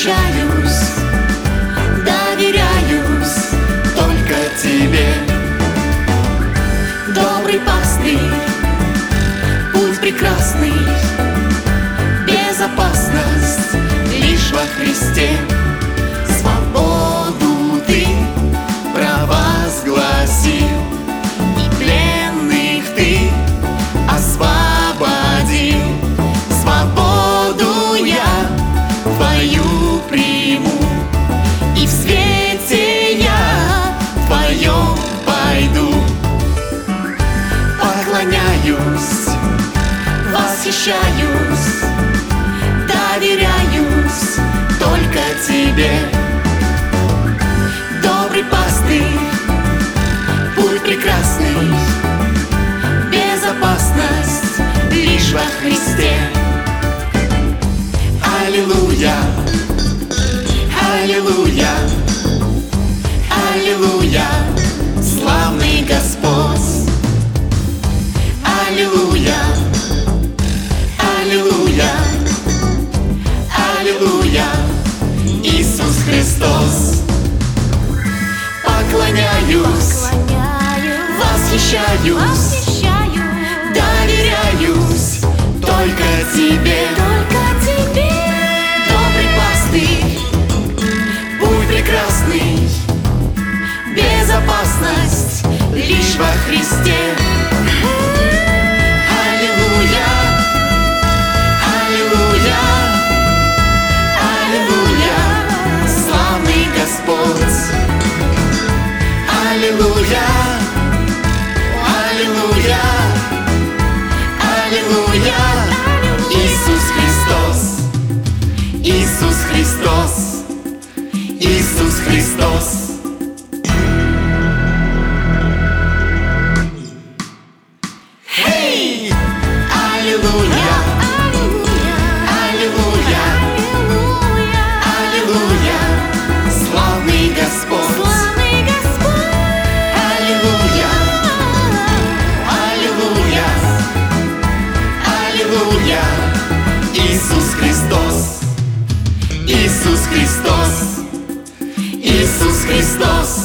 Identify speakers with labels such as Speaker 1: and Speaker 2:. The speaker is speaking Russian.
Speaker 1: восхищаюсь, доверяюсь только тебе. Добрый пастырь, путь прекрасный, безопасность лишь во Христе. Свободу ты провозгласил, и пленных ты освободил. Свободу я твою приму, и в свете я твоем пойду. Поклоняюсь, восхищаюсь, доверяюсь только тебе. Добрый пастырь, путь прекрасный, безопасность лишь во Христе. Аллилуйя, аллилуйя, аллилуйя, славный Господь. Аллилуйя, аллилуйя, аллилуйя, Иисус Христос. Поклоняюсь, восхищаюсь, доверяюсь только тебе. Добрый пастырь, путь прекрасный, безопасность лишь во Христе. Аллилуйя, аллилуйя, аллилуйя, славный Господь. Аллилуйя, аллилуйя, аллилуйя, Иисус Христос, Иисус Христос, Иисус Христос. Hey! Аллилуйя, аллилуйя, аллилуйя, славный Господь. Аллилуйя, аллилуйя, аллилуйя, Иисус Христос, Иисус Христос, Иисус Христос.